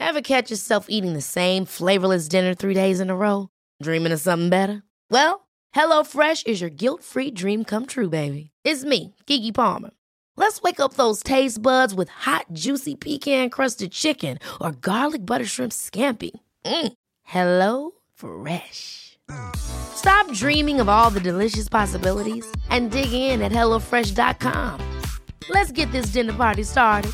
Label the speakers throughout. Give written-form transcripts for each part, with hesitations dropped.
Speaker 1: Ever catch yourself eating the same flavorless dinner 3 days in a row? Dreaming of something better? Well, HelloFresh is your guilt-free dream come true, baby. It's me, Keke Palmer. Let's wake up those taste buds with hot, juicy pecan-crusted chicken or garlic butter shrimp scampi. Hello Fresh. Stop dreaming of all the delicious possibilities and dig in at HelloFresh.com. Let's get this dinner party started.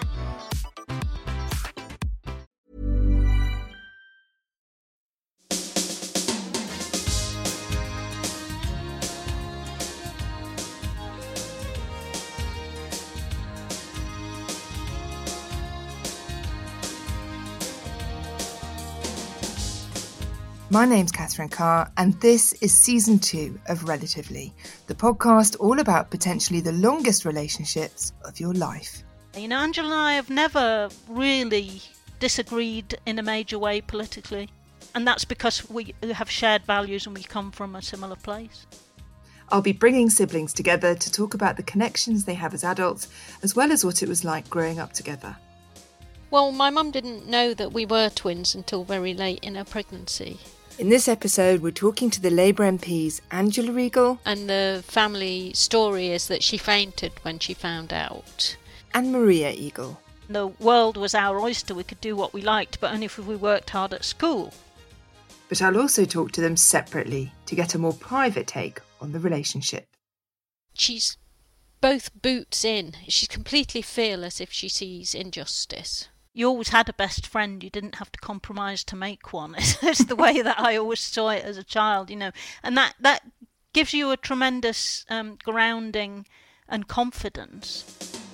Speaker 2: My name's Catherine Carr, and this is Season 2 of Relatively, the podcast all about potentially the longest relationships of your life.
Speaker 3: You know, Angela and I have never really disagreed in a major way politically, and that's because we have shared values and we come from a similar place.
Speaker 2: I'll be bringing siblings together to talk about the connections they have as adults, as well as what it was like growing up together.
Speaker 4: Well, my mum didn't know that we were twins until very late in her pregnancy.
Speaker 2: In this episode, we're talking to the Labour MPs Angela Eagle,
Speaker 4: And the family story is that she fainted when she found out.
Speaker 2: and Maria Eagle.
Speaker 3: The world was our oyster, we could do what we liked, but only if we worked hard at school.
Speaker 2: But I'll also talk to them separately to get a more private take on the relationship.
Speaker 4: She's both boots in. She's completely fearless if she sees injustice.
Speaker 3: You always had a best friend, you didn't have to compromise to make one. It's the way that I always saw it as a child, you know. And that gives you a tremendous grounding and confidence.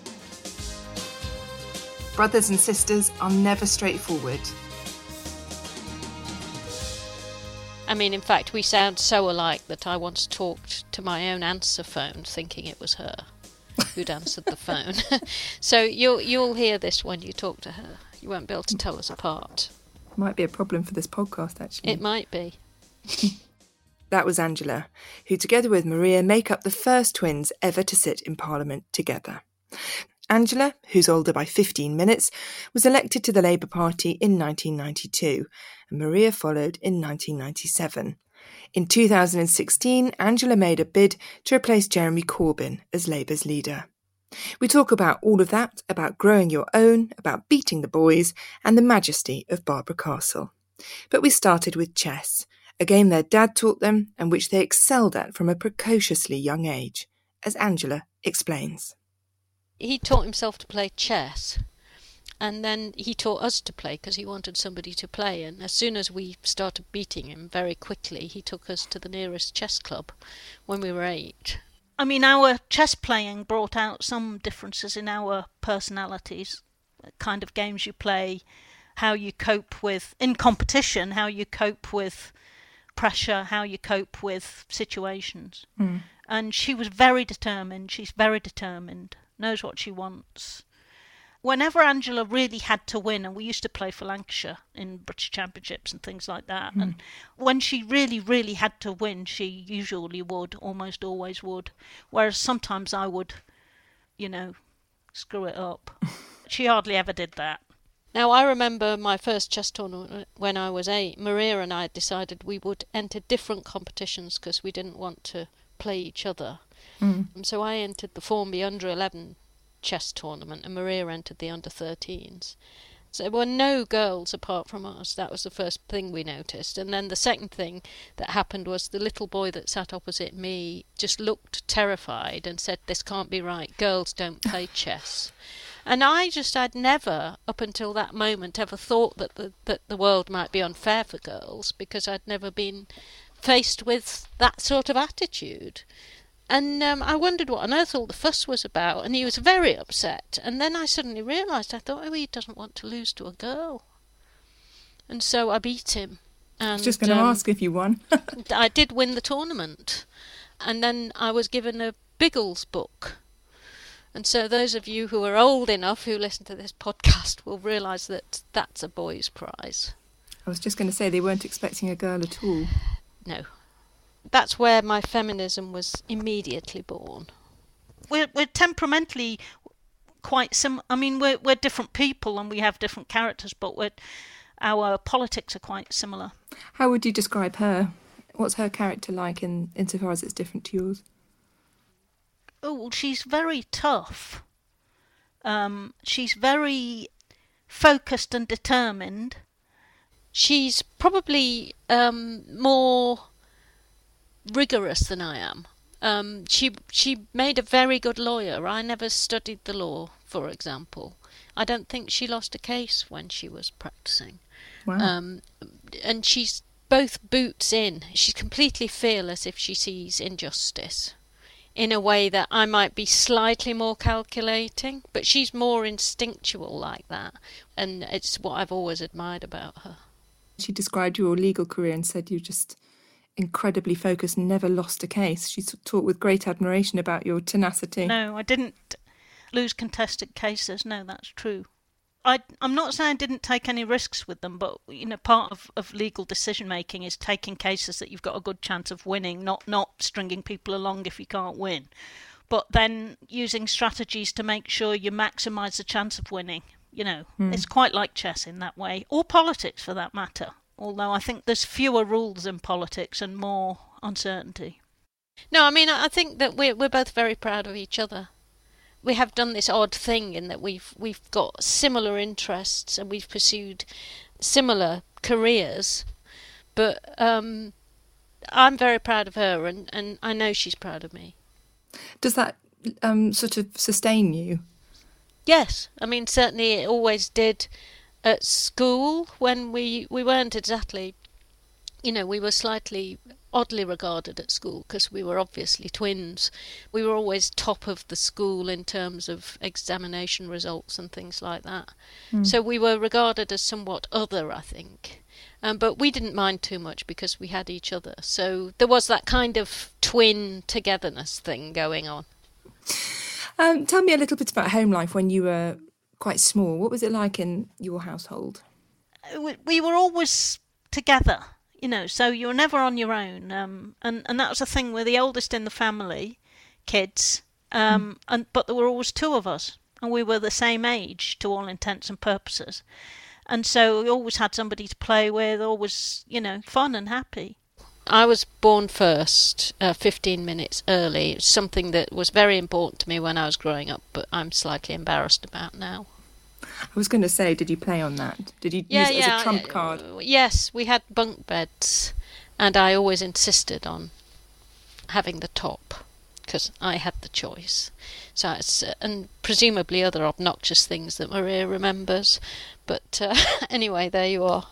Speaker 2: Brothers and sisters are never straightforward.
Speaker 4: I mean, in fact, we sound so alike that I once talked to my own answer phone thinking it was her who'd answered the phone. So you'll hear this when you talk to her. You won't be able to tell us apart.
Speaker 2: Might be a problem for this podcast, actually.
Speaker 4: It might be.
Speaker 2: That was Angela, who together with Maria make up the first twins ever to sit in Parliament together. Angela, who's older by 15 minutes, was elected to the Labour Party in 1992, and Maria followed in 1997. In 2016, Angela made a bid to replace Jeremy Corbyn as Labour's leader. We talk about all of that, about growing your own, about beating the boys, and the majesty of Barbara Castle. But we started with chess, a game their dad taught them and which they excelled at from a precociously young age, as Angela explains.
Speaker 4: He taught himself to play chess, and then he taught us to play because he wanted somebody to play. And as soon as we started beating him very quickly, he took us to the nearest chess club when we were 8.
Speaker 3: I mean, our chess playing brought out some differences in our personalities, the kind of games you play, how you cope with, in competition, how you cope with pressure, how you cope with situations. And she was very determined. She's very determined, knows what she wants. Whenever Angela really had to win, and we used to play for Lancashire in British Championships and things like that, and when she really, really had to win, she usually would, almost always would, whereas sometimes I would, screw it up. She hardly ever did that.
Speaker 4: Now, I remember my first chess tournament when I was 8. Maria and I decided we would enter different competitions because we didn't want to play each other. So I entered the Formby Under-11 chess tournament and Maria entered the Under-13s. So there were no girls apart from us. That was the first thing we noticed. And then the second thing that happened was the little boy that sat opposite me just looked terrified and said, "This can't be right. Girls don't play chess." And I'd never, up until that moment, ever thought that the world might be unfair for girls because I'd never been faced with that sort of attitude. And I wondered what on earth all the fuss was about, and he was very upset. And then I suddenly realised, I thought, oh, he doesn't want to lose to a girl. And so I beat him. And,
Speaker 2: I was just going to ask if you won.
Speaker 4: I did win the tournament. And then I was given a Biggles book. And so those of you who are old enough who listen to this podcast will realise that that's a boy's prize.
Speaker 2: I was just going to say they weren't expecting a girl at all.
Speaker 4: No. That's where my feminism was immediately born.
Speaker 3: We're temperamentally quite similar. I mean, we're different people and we have different characters, but our politics are quite similar.
Speaker 2: How would you describe her? What's her character like insofar as it's different to yours?
Speaker 3: Oh, she's very tough. She's very focused and determined.
Speaker 4: She's probably more rigorous than I am. She made a very good lawyer. I never studied the law, for example. I don't think she lost a case when she was practicing.
Speaker 2: Wow.
Speaker 4: And she's both boots in. She's completely fearless if she sees injustice, in a way that I might be slightly more calculating, but she's more instinctual like that, and it's what I've always admired about her.
Speaker 2: She described your legal career and said you're just incredibly focused and never lost a case. She talked with great admiration about your tenacity.
Speaker 3: No, I didn't lose contested cases. No, that's true. I'm not saying I didn't take any risks with them, but part of legal decision making is taking cases that you've got a good chance of winning, not stringing people along if you can't win, but then using strategies to make sure you maximise the chance of winning. It's quite like chess in that way, or politics for that matter. Although I think there's fewer rules in politics and more uncertainty.
Speaker 4: No, I mean, I think that we're both very proud of each other. We have done this odd thing in that we've got similar interests and we've pursued similar careers, but I'm very proud of her, and I know she's proud of me.
Speaker 2: Does that sort of sustain you?
Speaker 4: Yes, I mean, certainly it always did at school when we weren't exactly, we were slightly oddly regarded at school because we were obviously twins. We were always top of the school in terms of examination results and things like that. So we were regarded as somewhat other, I think. But we didn't mind too much because we had each other. So there was that kind of twin togetherness thing going on.
Speaker 2: Tell me a little bit about home life when you were quite small. What was it like in your household?
Speaker 3: We were always together. So you were never on your own, and that was the thing. We're the oldest in the family, kids, but there were always two of us, and we were the same age to all intents and purposes, and so we always had somebody to play with, always, fun and happy.
Speaker 4: I was born first, 15 minutes early. It's something that was very important to me when I was growing up, but I'm slightly embarrassed about now.
Speaker 2: I was going to say, did you play on that? Did you use it as a trump card?
Speaker 4: Yes, we had bunk beds, and I always insisted on having the top, because I had the choice. So and presumably other obnoxious things that Maria remembers. But anyway, there you are.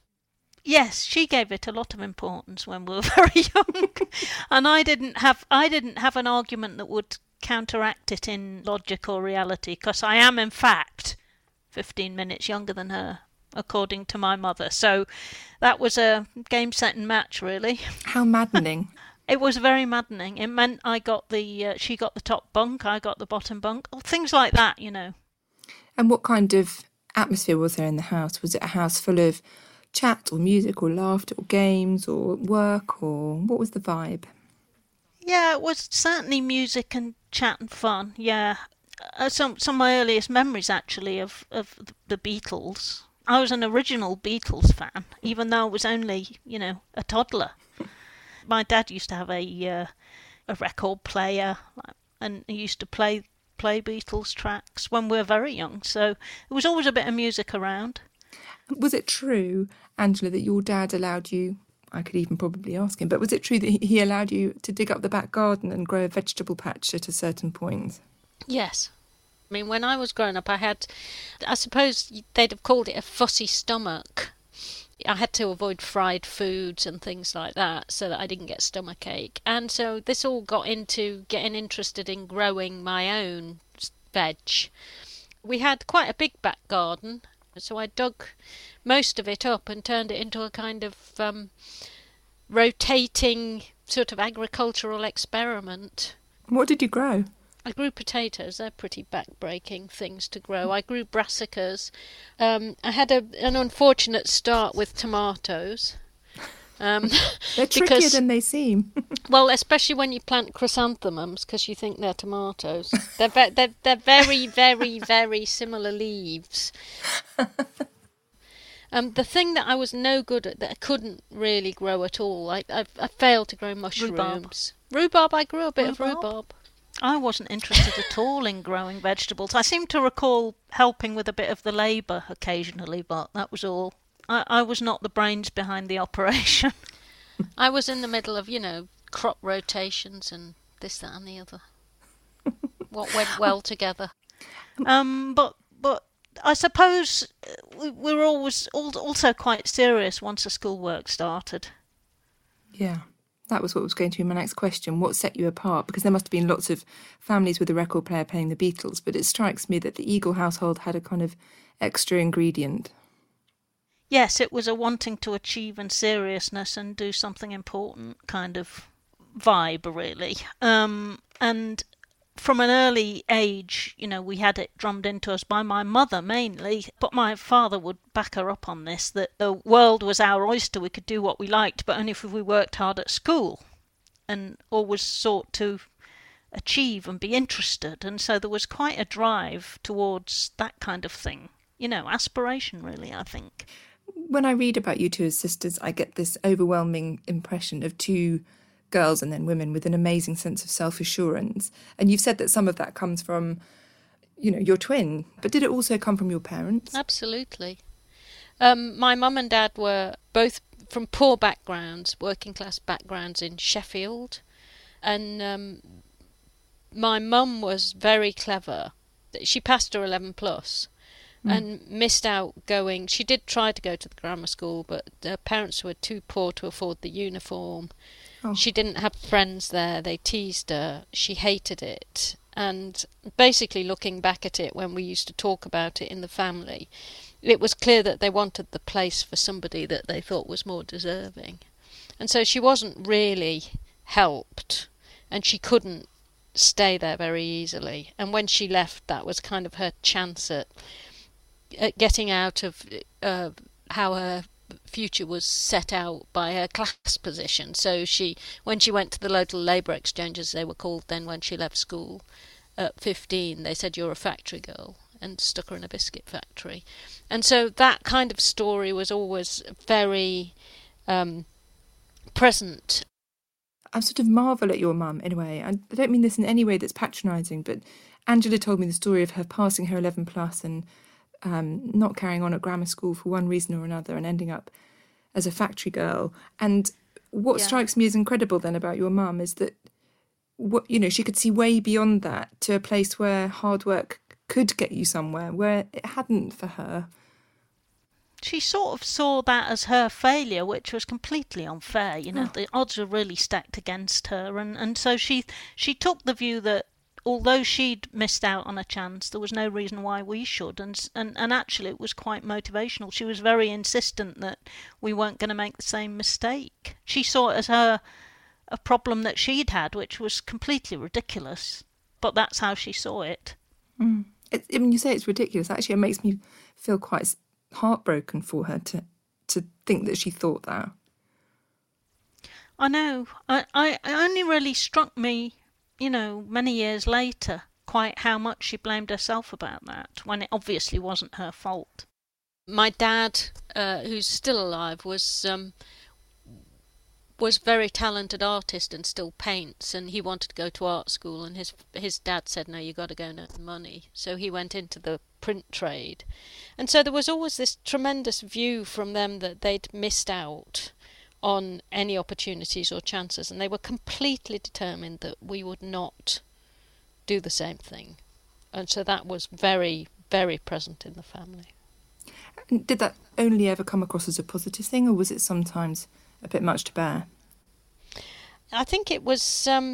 Speaker 3: Yes, she gave it a lot of importance when we were very young, and I didn't have an argument that would counteract it in logic or reality, because I am in fact 15 minutes younger than her, according to my mother. So that was a game, set and match, really.
Speaker 2: How maddening.
Speaker 3: It was very maddening. It meant I got she got the top bunk, I got the bottom bunk, things like that,
Speaker 2: And what kind of atmosphere was there in the house? Was it a house full of chat or music or laughter or games or work, or what was the vibe?
Speaker 3: Yeah, it was certainly music and chat and fun, yeah. Some of my earliest memories, actually, of the Beatles. I was an original Beatles fan, even though I was only, a toddler. My dad used to have a record player, and he used to play Beatles tracks when we were very young, so there was always a bit of music around.
Speaker 2: Was it true, Angela, that your dad allowed you, I could even probably ask him, but was it true that he allowed you to dig up the back garden and grow a vegetable patch at a certain point?
Speaker 4: Yes. I mean, when I was growing up, I suppose they'd have called it a fussy stomach. I had to avoid fried foods and things like that so that I didn't get stomachache. And so this all got into getting interested in growing my own veg. We had quite a big back garden, so I dug most of it up and turned it into a kind of rotating sort of agricultural experiment.
Speaker 2: What did you grow?
Speaker 4: I grew potatoes. They're pretty back-breaking things to grow. I grew brassicas. I had an unfortunate start with tomatoes.
Speaker 2: They're trickier than they seem.
Speaker 4: Well, especially when you plant chrysanthemums, because you think they're tomatoes. They're very, very, very similar leaves. The thing that I was no good at, that I couldn't really grow at all, I failed to grow mushrooms. Rhubarb, I grew a bit of rhubarb.
Speaker 3: I wasn't interested at all in growing vegetables. I seem to recall helping with a bit of the labour occasionally, but that was all. I was not the brains behind the operation.
Speaker 4: I was in the middle of, crop rotations and this, that and the other. What went well together.
Speaker 3: But I suppose we were always also quite serious once the schoolwork started.
Speaker 2: Yeah. That was what was going to be my next question. What set you apart? Because there must have been lots of families with a record player playing the Beatles, but it strikes me that the Eagle household had a kind of extra ingredient.
Speaker 3: Yes, it was a wanting to achieve and seriousness and do something important kind of vibe, really. And from an early age, we had it drummed into us by my mother mainly, but my father would back her up on this, that the world was our oyster, we could do what we liked, but only if we worked hard at school, and always sought to achieve and be interested. And so there was quite a drive towards that kind of thing, aspiration really, I think.
Speaker 2: When I read about you two as sisters, I get this overwhelming impression of two girls and then women with an amazing sense of self-assurance. And you've said that some of that comes from, your twin. But did it also come from your parents?
Speaker 4: Absolutely. My mum and dad were both from poor backgrounds, working class backgrounds in Sheffield. And my mum was very clever. She passed her 11 plus. And missed out going. She did try to go to the grammar school, but her parents were too poor to afford the uniform. Oh. She didn't have friends there. They teased her. She hated it. And basically, looking back at it when we used to talk about it in the family, it was clear that they wanted the place for somebody that they thought was more deserving. And so she wasn't really helped, and she couldn't stay there very easily. And when she left, that was kind of her chance at getting out of how her future was set out by her class position. So when she went to the local labour exchange, as they were called then when she left school at 15, they said, "You're a factory girl," and stuck her in a biscuit factory. And so that kind of story was always very present.
Speaker 2: I sort of marvel at your mum in a way. I don't mean this in any way that's patronising, but Angela told me the story of her passing her 11 plus and not carrying on at grammar school for one reason or another and ending up as a factory girl. And what strikes me as incredible then about your mum is that she could see way beyond that to a place where hard work could get you somewhere, where it hadn't for her.
Speaker 3: She sort of saw that as her failure, which was completely unfair. The odds were really stacked against her, and so she took the view that although she'd missed out on a chance, there was no reason why we should, and actually it was quite motivational. She was very insistent that we weren't going to make the same mistake. She saw it as a problem that she'd had, which was completely ridiculous, but that's how she saw it.
Speaker 2: When you say it's ridiculous, actually it makes me feel quite heartbroken for her to think that she thought that.
Speaker 3: I know. I only really struck me, many years later, quite how much she blamed herself about that, when it obviously wasn't her fault.
Speaker 4: My dad, who's still alive, was very talented artist and still paints, and he wanted to go to art school, and his dad said, "No, you got to go and earn money." So he went into the print trade. And so there was always this tremendous view from them that they'd missed out on any opportunities or chances, and they were completely determined that we would not do the same thing. And so that was very, very present in the family.
Speaker 2: Did that only ever come across as a positive thing, or was it sometimes a bit much to bear?
Speaker 4: I think it was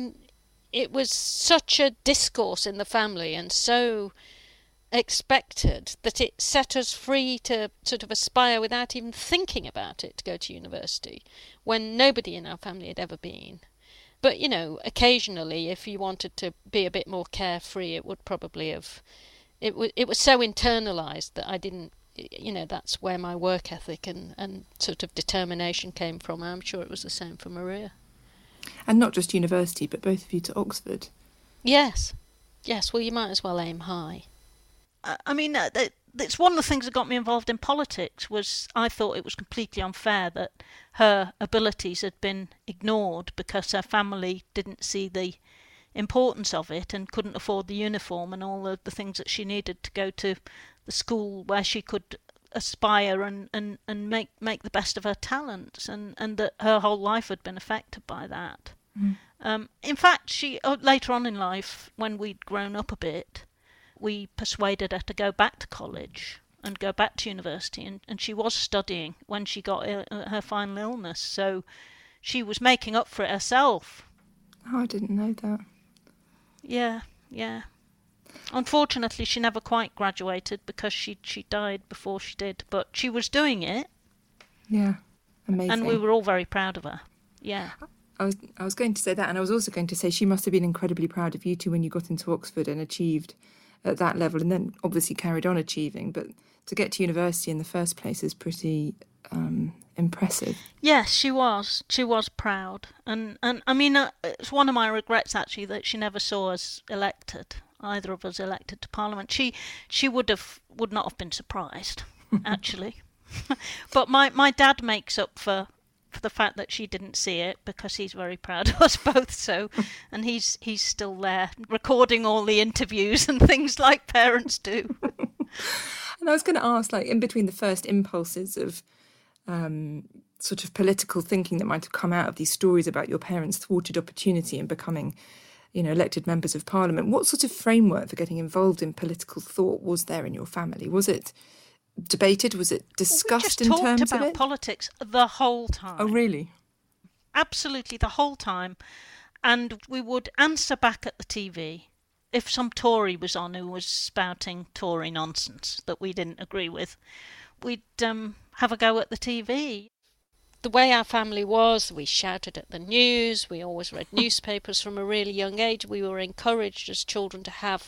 Speaker 4: such a discourse in the family and so expected that it set us free to sort of aspire without even thinking about it to go to university, when nobody in our family had ever been. But, occasionally, if you wanted to be a bit more carefree, it would probably have... It was so internalised that I didn't that's where my work ethic and sort of determination came from. I'm sure it was the same for Maria.
Speaker 2: And not just university, but both of you to Oxford.
Speaker 4: Yes. Well, you might as well aim high.
Speaker 3: I mean, it's one of the things that got me involved in politics. Was I thought it was completely unfair that her abilities had been ignored because her family didn't see the importance of it and couldn't afford the uniform and all of the things that she needed to go to the school where she could aspire and make the best of her talents, and that her whole life had been affected by that. In fact, she later on in life, when we'd grown up a bit, we persuaded her to go back to college and go back to university, and she was studying when she got her final illness, so she was making up for it herself.
Speaker 2: Oh, I didn't know that.
Speaker 3: Yeah. Unfortunately, she never quite graduated because she died before she did, but she was doing it.
Speaker 2: Yeah, amazing.
Speaker 3: And we were all very proud of her. Yeah.
Speaker 2: I was going to say that, and I was also going to say she must have been incredibly proud of you two when you got into Oxford and achieved at that level, and then obviously carried on achieving. But to get to university in the first place is pretty impressive.
Speaker 3: Yes, she was. She was proud, and I mean, it's one of my regrets actually that she never saw us elected. Either of us elected to Parliament. She would not have been surprised, actually. But my dad makes up for the fact that she didn't see it because he's very proud of us both. So, and he's still there recording all the interviews and things like parents do.
Speaker 2: And I was going to ask, like, in between the first impulses of sort of political thinking that might have come out of these stories about your parents' thwarted opportunity in becoming, elected members of Parliament, what sort of framework for getting involved in political thought was there in your family? Was it debated? Was it discussed in terms of it?
Speaker 3: We just talked about politics the whole time.
Speaker 2: Oh, really?
Speaker 3: Absolutely, the whole time. And we would answer back at the TV if some Tory was on who was spouting Tory nonsense that we didn't agree with. We'd have a go at the TV.
Speaker 4: The way our family was, we shouted at the news, we always read newspapers from a really young age. We were encouraged as children to have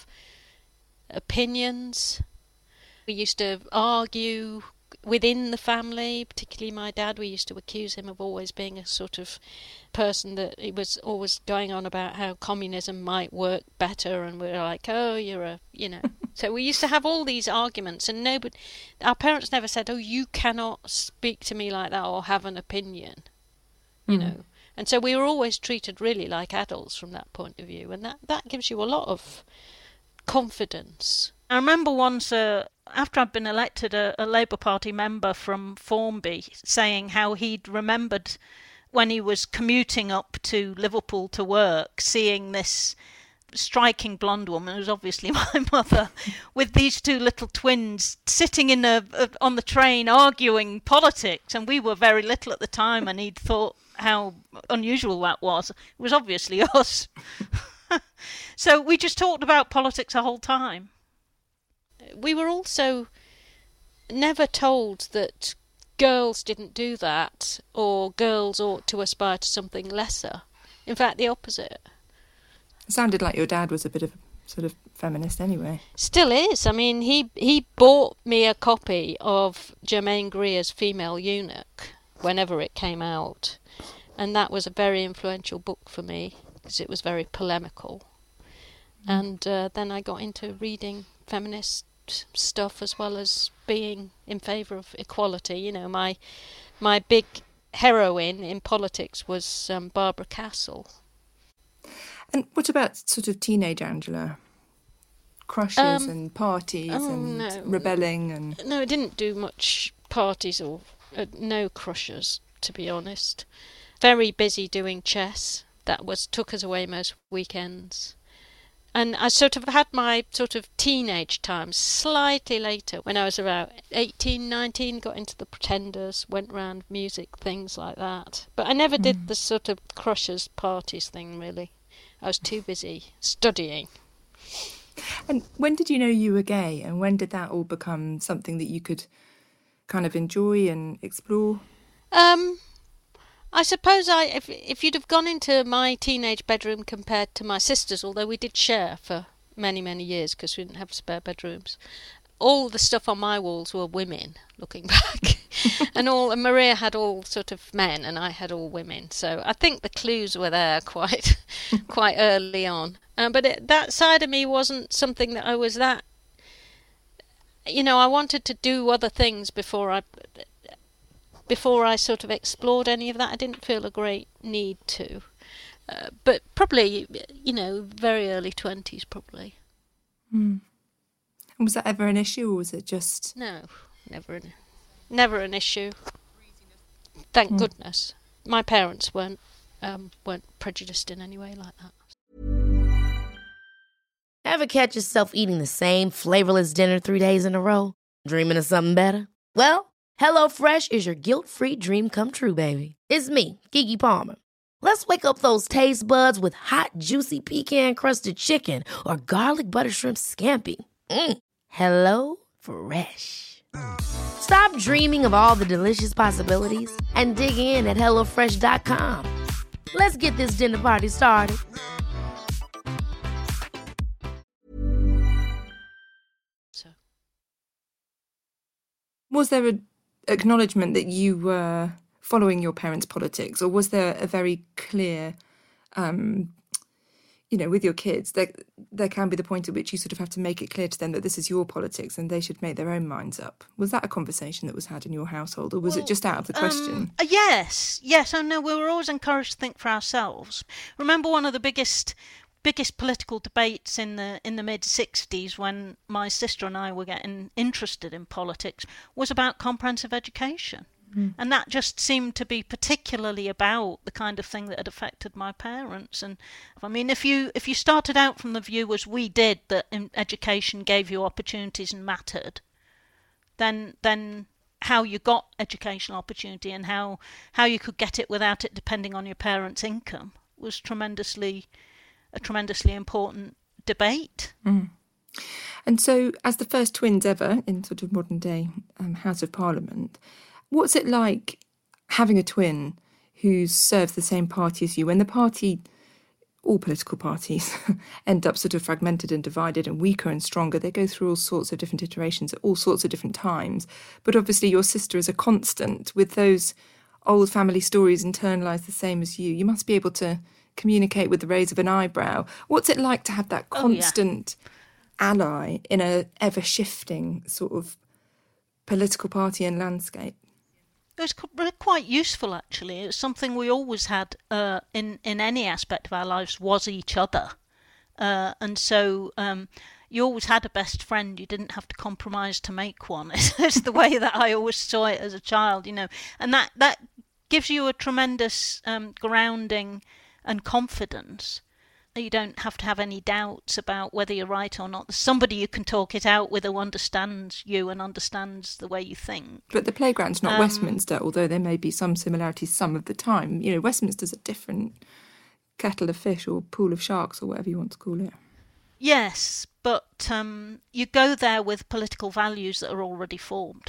Speaker 4: opinions. We used to argue within the family, particularly my dad. We used to accuse him of always being a sort of person that he was always going on about how communism might work better, and we were like, oh, you're a. So we used to have all these arguments, and our parents never said, oh, you cannot speak to me like that or have an opinion, you know. And so we were always treated really like adults from that point of view, and that gives you a lot of confidence.
Speaker 3: I remember once, after I'd been elected, a Labour Party member from Formby saying how he'd remembered when he was commuting up to Liverpool to work, seeing this striking blonde woman, who was obviously my mother, with these two little twins sitting on the train arguing politics, and we were very little at the time, and he'd thought how unusual that was. It was obviously us. So we just talked about politics the whole time.
Speaker 4: We were also never told that girls didn't do that or girls ought to aspire to something lesser. In fact, the opposite.
Speaker 2: It sounded like your dad was a bit of a sort of feminist anyway.
Speaker 4: Still is. I mean, he bought me a copy of Germaine Greer's Female Eunuch whenever it came out, and that was a very influential book for me because it was very polemical. And then I got into reading feminist stuff as well as being in favour of equality. You know, my big heroine in politics was Barbara Castle.
Speaker 2: And what about sort of teenage Angela? Crushes and parties and rebelling and...
Speaker 4: No, I didn't do much parties or no crushes, to be honest. Very busy doing chess. That took us away most weekends. And I sort of had my sort of teenage time slightly later, when I was about 18, 19, got into the Pretenders, went round music, things like that. But I never did the sort of crushes, parties thing, really. I was too busy studying.
Speaker 2: And when did you know you were gay, and when did that all become something that you could kind of enjoy and explore?
Speaker 4: I suppose if you'd have gone into my teenage bedroom compared to my sister's, although we did share for many, many years because we didn't have spare bedrooms, all the stuff on my walls were women, looking back. and Maria had all sort of men, and I had all women. So I think the clues were there quite early on. But that side of me wasn't something that I was that... I wanted to do other things before I sort of explored any of that. I didn't feel a great need to. But probably, very early 20s probably.
Speaker 2: Mm. Was that ever an issue, or was it just...
Speaker 4: No, never an issue. Thank goodness. My parents weren't prejudiced in any way like that.
Speaker 1: Ever catch yourself eating the same flavorless dinner 3 days in a row? Dreaming of something better? Well, HelloFresh is your guilt-free dream come true, baby. It's me, Keke Palmer. Let's wake up those taste buds with hot, juicy pecan-crusted chicken or garlic butter shrimp scampi. Hello Fresh. Stop dreaming of all the delicious possibilities and dig in at HelloFresh.com. Let's get this dinner party started.
Speaker 2: Was there an acknowledgement that you were following your parents' politics, or was there a very clear, with your kids, there can be the point at which you sort of have to make it clear to them that this is your politics and they should make their own minds up? Was that a conversation that was had in your household, or was it just out of the question?
Speaker 3: Yes. Oh no, we were always encouraged to think for ourselves. Remember one of the biggest political debates in the mid-60s, when my sister and I were getting interested in politics, was about comprehensive education. And that just seemed to be particularly about the kind of thing that had affected my parents. And I mean, if you started out from the view, as we did, that education gave you opportunities and mattered, then how you got educational opportunity and how you could get it without it depending on your parents' income was a tremendously important debate.
Speaker 2: And so, as the first twins ever in sort of modern day House of Parliament, what's it like having a twin who serves the same party as you, when the party, all political parties, end up sort of fragmented and divided and weaker and stronger? They go through all sorts of different iterations at all sorts of different times. But obviously your sister is a constant with those old family stories internalised the same as you. You must be able to communicate with the raise of an eyebrow. What's it like to have that constant ally in a ever-shifting sort of political party and landscape?
Speaker 3: It was quite useful, actually. It was something we always had in any aspect of our lives, was each other. And so you always had a best friend. You didn't have to compromise to make one. It's the way that I always saw it as a child, And that gives you a tremendous grounding and confidence. You don't have to have any doubts about whether you're right or not. There's somebody you can talk it out with who understands you and understands the way you think.
Speaker 2: But the playground's not Westminster, although there may be some similarities some of the time. Westminster's a different kettle of fish or pool of sharks or whatever you want to call it.
Speaker 3: Yes, but you go there with political values that are already formed.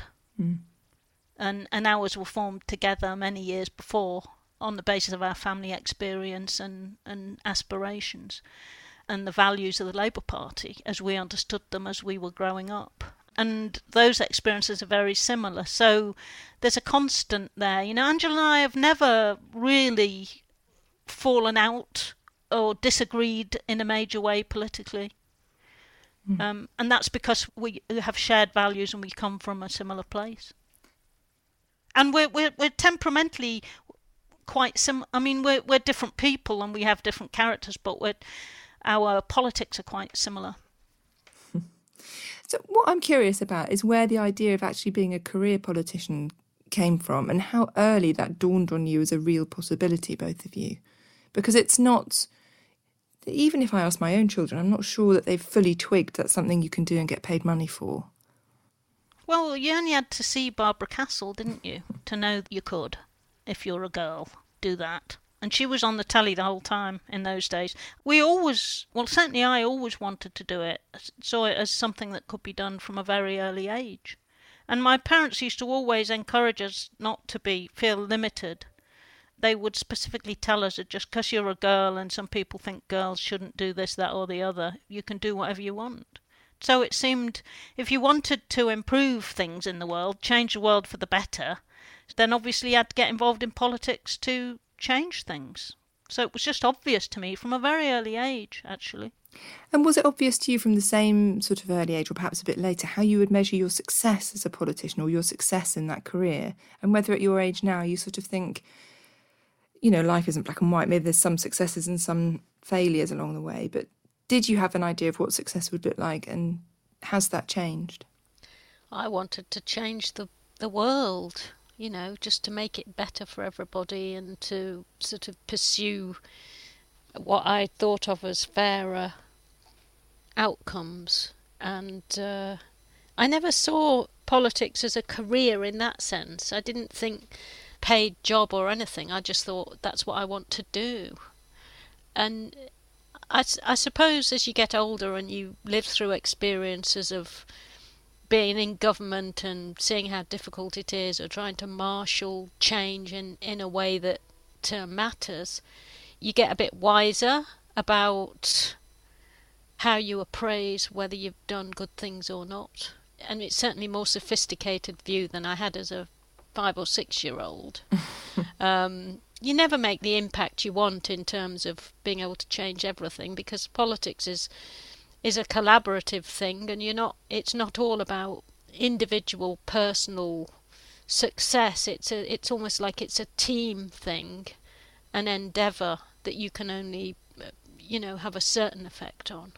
Speaker 3: And ours were formed together many years before, on the basis of our family experience and aspirations and the values of the Labour Party as we understood them as we were growing up. And those experiences are very similar. So there's a constant there. Angela and I have never really fallen out or disagreed in a major way politically. And that's because we have shared values and we come from a similar place. And we're temperamentally quite similar. I mean, we're different people and we have different characters, but our politics are quite similar.
Speaker 2: So what I'm curious about is where the idea of actually being a career politician came from, and how early that dawned on you as a real possibility, both of you. Because it's not, even if I ask my own children, I'm not sure that they've fully twigged that's something you can do and get paid money for.
Speaker 3: Well, you only had to see Barbara Castle, didn't you, to know that you could. If you're a girl, do that. And she was on the telly the whole time in those days. Certainly I always wanted to do it. Saw it as something that could be done from a very early age. And my parents used to always encourage us not to feel limited. They would specifically tell us that just because you're a girl and some people think girls shouldn't do this, that or the other, you can do whatever you want. So it seemed if you wanted to improve things in the world, change the world for the better, then obviously you had to get involved in politics to change things. So it was just obvious to me from a very early age, actually.
Speaker 2: And was it obvious to you from the same sort of early age, or perhaps a bit later, how you would measure your success as a politician or your success in that career? And whether at your age now you sort of think, you know, life isn't black and white, maybe there's some successes and some failures along the way, but did you have an idea of what success would look like, and has that changed?
Speaker 4: I wanted to change the world, you know, just to make it better for everybody and to sort of pursue what I thought of as fairer outcomes. And I never saw politics as a career in that sense. I didn't think paid job or anything. I just thought that's what I want to do. And I suppose as you get older and you live through experiences of being in government and seeing how difficult it is, or trying to marshal change in a way that matters, you get a bit wiser about how you appraise whether you've done good things or not. And it's certainly a more sophisticated view than I had as a 5 or 6 year old. You never make the impact you want in terms of being able to change everything, because politics is a collaborative thing, and it's not all about individual personal success. It's almost like it's a team thing, an endeavour that you can only have a certain effect on.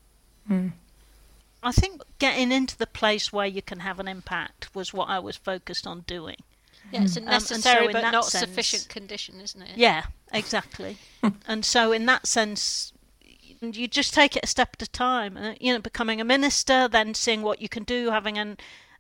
Speaker 3: I think getting into the place where you can have an impact was what I was focused on doing.
Speaker 4: Yeah, it's a necessary but not
Speaker 3: sense,
Speaker 4: sufficient condition, isn't it?
Speaker 3: Yeah, exactly. And so in that sense, you just take it a step at a time. Becoming a minister, then seeing what you can do, having an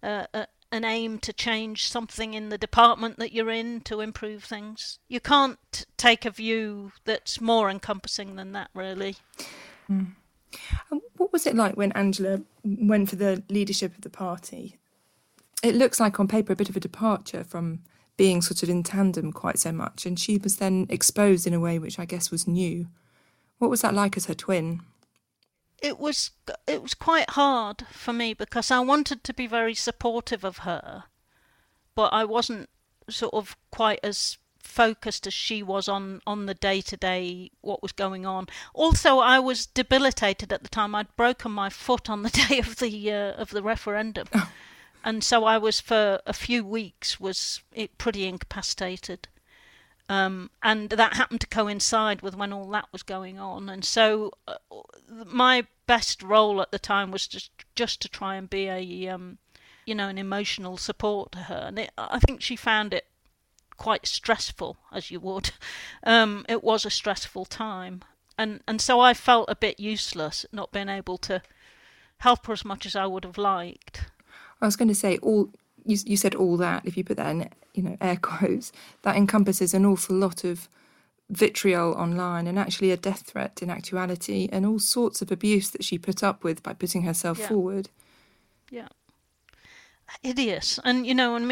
Speaker 3: aim to change something in the department that you're in to improve things. You can't take a view that's more encompassing than that, really.
Speaker 2: And what was it like when Angela went for the leadership of the party? It looks like on paper a bit of a departure from being sort of in tandem quite so much, and she was then exposed in a way which I guess was new. What was that like as her twin?
Speaker 3: It was quite hard for me because I wanted to be very supportive of her, but I wasn't sort of quite as focused as she was on the day-to-day, what was going on. Also, I was debilitated at the time. I'd broken my foot on the day of the referendum. Oh. And so I was, for a few weeks, pretty incapacitated. And that happened to coincide with when all that was going on. And so my best role at the time was just to try and be an emotional support to her. And I think she found it quite stressful, as you would. It was a stressful time. And so I felt a bit useless, not being able to help her as much as I would have liked.
Speaker 2: I was going to say, you said all that, if you put that in air quotes, that encompasses an awful lot of vitriol online and actually a death threat in actuality, and all sorts of abuse that she put up with by putting herself forward.
Speaker 3: Yeah. Hideous. And,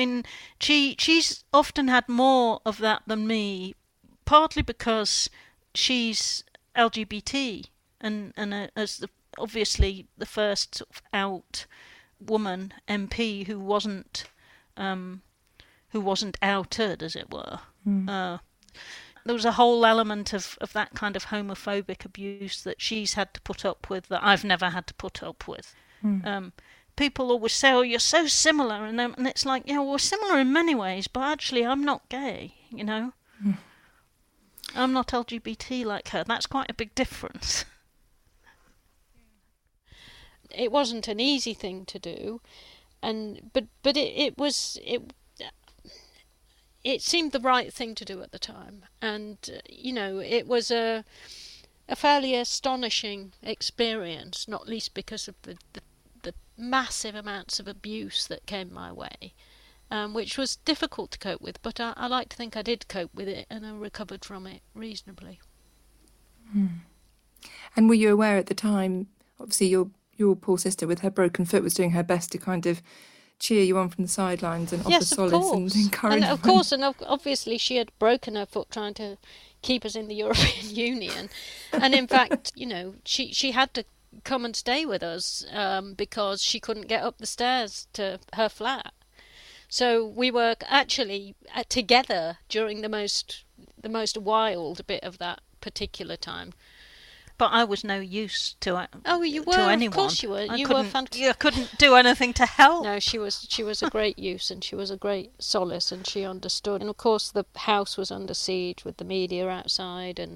Speaker 3: she's often had more of that than me, partly because she's LGBT and as obviously the first sort of out woman MP who wasn't outed, as it were. There was a whole element of that kind of homophobic abuse that she's had to put up with that I've never had to put up with. People always say, "Oh, you're so similar," and it's like, yeah, we're similar in many ways, but actually I'm not gay, I'm not LGBT like her. That's quite a big difference.
Speaker 4: It wasn't an easy thing to do, but it seemed the right thing to do at the time, and it was a fairly astonishing experience, not least because of the massive amounts of abuse that came my way, which was difficult to cope with, but I like to think I did cope with it and I recovered from it reasonably.
Speaker 2: And were you aware at the time, obviously your poor sister with her broken foot was doing her best to kind of cheer you on from the sidelines and offer solace and encouragement.
Speaker 4: And of course, and obviously she had broken her foot trying to keep us in the European Union. And in fact, she had to come and stay with us because she couldn't get up the stairs to her flat. So we were actually together during the most wild bit of that particular time.
Speaker 3: But I was no use to it.
Speaker 4: Oh, you were.
Speaker 3: To anyone.
Speaker 4: Of course you were.
Speaker 3: I
Speaker 4: fantastic.
Speaker 3: couldn't do anything to help.
Speaker 4: No, she was a great use, and she was a great solace, and she understood. And of course, the house was under siege with the media outside, and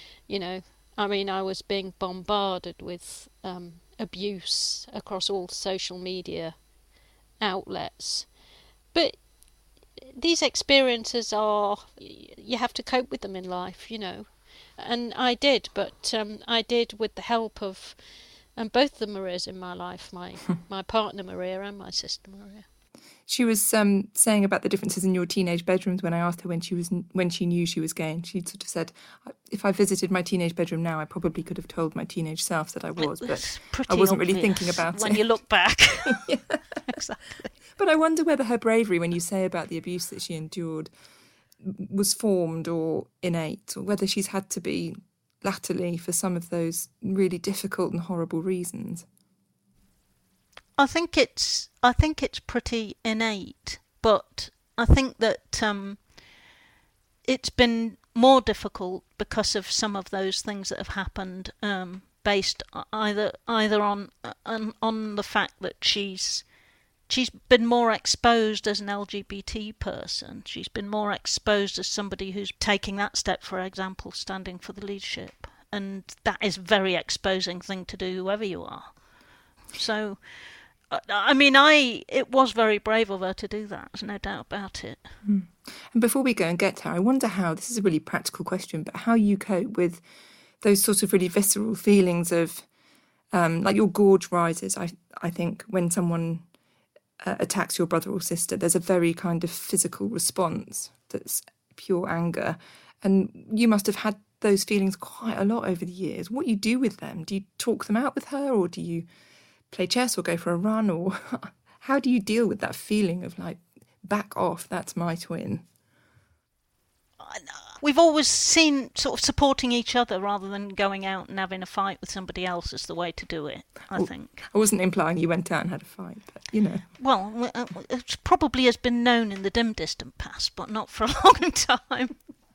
Speaker 4: I was being bombarded with abuse across all social media outlets. But these experiences you have to cope with them in life, And I did, but I did with the help of both the Marias in my life, my partner Maria and my sister Maria.
Speaker 2: She was saying about the differences in your teenage bedrooms when I asked her when she knew she was gay, and she sort of said, if I visited my teenage bedroom now, I probably could have told my teenage self that I was, but I wasn't really thinking about it.
Speaker 3: When you look back.
Speaker 2: Yeah.
Speaker 3: Exactly.
Speaker 2: But I wonder whether her bravery, when you say about the abuse that she endured, was formed or innate, or whether she's had to be latterly for some of those really difficult and horrible reasons.
Speaker 3: I think it's pretty innate, but I think that it's been more difficult because of some of those things that have happened, based either on the fact that she's been more exposed as an LGBT person. She's been more exposed as somebody who's taking that step, for example, standing for the leadership. And that is a very exposing thing to do, whoever you are. So, it was very brave of her to do that, there's no doubt about it.
Speaker 2: And before we go and get to her, I wonder how, this is a really practical question, but how you cope with those sort of really visceral feelings of, like your gorge rises, I think, when someone attacks your brother or sister, there's a very kind of physical response that's pure anger. And you must have had those feelings quite a lot over the years. What you do with them? Do you talk them out with her, or do you play chess or go for a run, or how do you deal with that feeling of like, back off, that's my twin?
Speaker 3: We've always seen sort of supporting each other rather than going out and having a fight with somebody else is the way to do it, I think.
Speaker 2: I wasn't implying you went out and had a fight, but,
Speaker 3: Well, it probably has been known in the dim distant past, but not for a long time.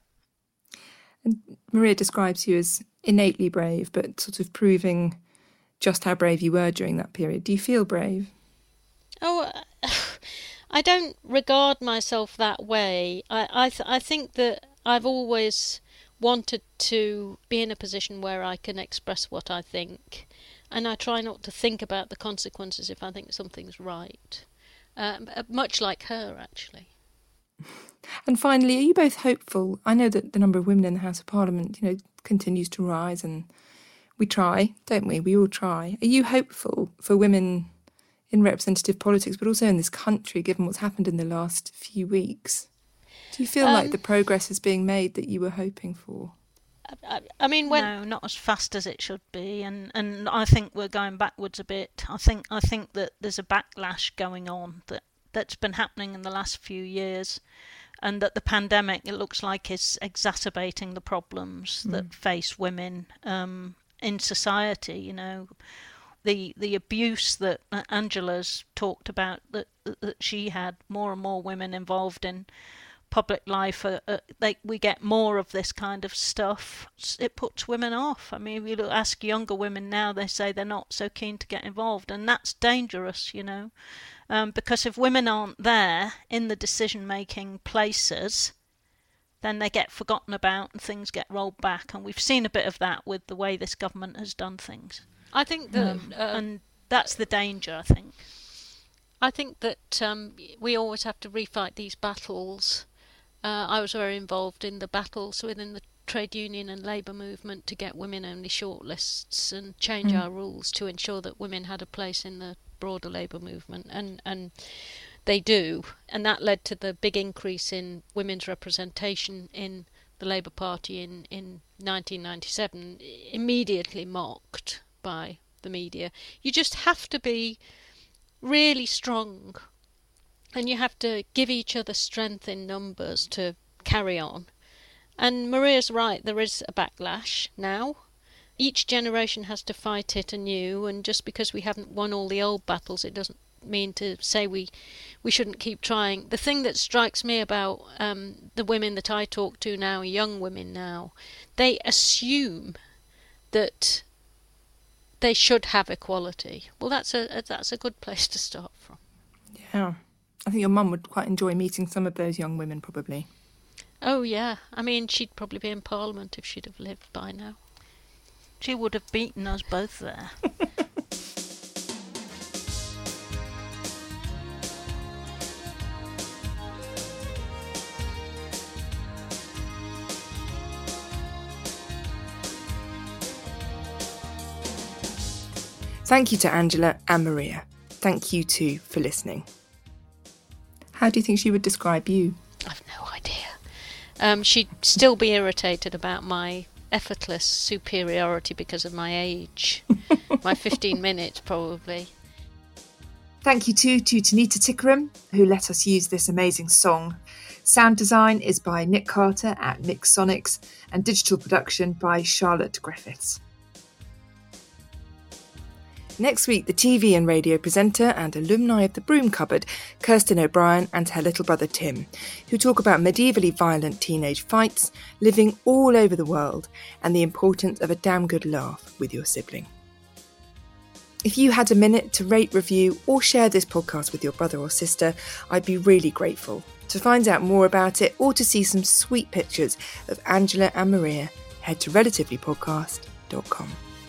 Speaker 2: And Maria describes you as innately brave, but sort of proving just how brave you were during that period. Do you feel brave?
Speaker 4: Oh, I don't regard myself that way. I think that I've always wanted to be in a position where I can express what I think, and I try not to think about the consequences if I think something's right. Much like her, actually.
Speaker 2: And finally, are you both hopeful? I know that the number of women in the House of Parliament, continues to rise, and we try, don't we? We all try. Are you hopeful for women in representative politics, but also in this country, given what's happened in the last few weeks? Do you feel like the progress is being made that you were hoping for?
Speaker 3: No, not as fast as it should be, and I think we're going backwards a bit. I think that there's a backlash going on that's been happening in the last few years, and that the pandemic, it looks like, is exacerbating the problems that face women in society. The abuse that Angela's talked about, that she had, more and more women involved in public life, we get more of this kind of stuff. It puts women off. If you ask younger women now, they say they're not so keen to get involved, and that's dangerous, because if women aren't there in the decision-making places, then they get forgotten about and things get rolled back, and we've seen a bit of that with the way this government has done things.
Speaker 4: I think that...
Speaker 3: and that's the danger, I think.
Speaker 4: I think that we always have to refight these battles. I was very involved in the battles within the trade union and labour movement to get women-only shortlists and change our rules to ensure that women had a place in the broader labour movement, and they do. And that led to the big increase in women's representation in the Labour Party in 1997, immediately mocked by the media. You just have to be really strong, and you have to give each other strength in numbers to carry on. And Maria's right, there is a backlash now, each generation has to fight it anew, and just because we haven't won all the old battles, it doesn't mean to say we shouldn't keep trying. The thing that strikes me about the women that I talk to now, young women now, they assume that they should have equality. Well, that's a good place to start from.
Speaker 2: Yeah. I think your mum would quite enjoy meeting some of those young women, probably.
Speaker 4: Oh, yeah. I mean, she'd probably be in Parliament if she'd have lived by now.
Speaker 3: She would have beaten us both there.
Speaker 2: Thank you to Angela and Maria. Thank you too for listening. How do you think she would describe you?
Speaker 4: I've no idea. She'd still be irritated about my effortless superiority because of my age. My 15 minutes, probably.
Speaker 2: Thank you too to Tanita Tickerham, who let us use this amazing song. Sound design is by Nick Carter at Mixsonics, and digital production by Charlotte Griffiths. Next week, the TV and radio presenter and alumni of the Broom Cupboard, Kirsten O'Brien and her little brother Tim, who talk about medievally violent teenage fights, living all over the world, and the importance of a damn good laugh with your sibling. If you had a minute to rate, review, or share this podcast with your brother or sister, I'd be really grateful. To find out more about it or to see some sweet pictures of Angela and Maria, head to relativelypodcast.com.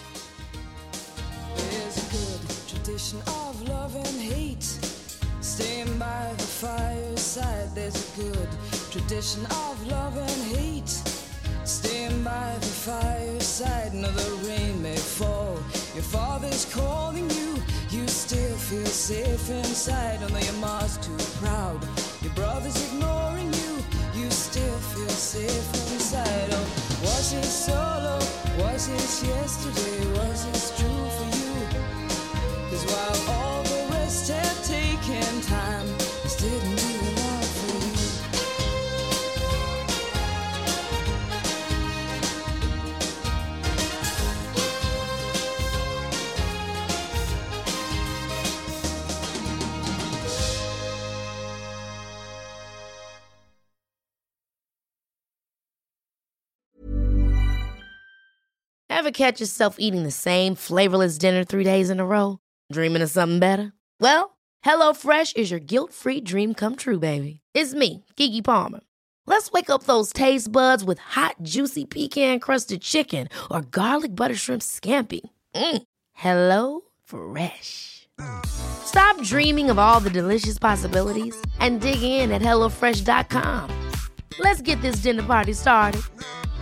Speaker 5: Of love and hate, staying by the fireside. There's a good tradition of love and hate, staying by the fireside. Now the rain may fall, your father's calling you, you still feel safe inside. Although your mom's too proud, your brother's ignoring you, you still feel safe inside. Oh, was it solo? Was it yesterday? Was it true for you? 'Cause while all the rest had taken time, this didn't do a lot for you.
Speaker 1: Ever catch yourself eating the same flavorless dinner 3 days in a row? Dreaming of something better? Well, HelloFresh is your guilt-free dream come true, baby. It's me, Keke Palmer. Let's wake up those taste buds with hot, juicy pecan-crusted chicken or garlic butter shrimp scampi. Hello Fresh. Stop dreaming of all the delicious possibilities and dig in at HelloFresh.com. Let's get this dinner party started.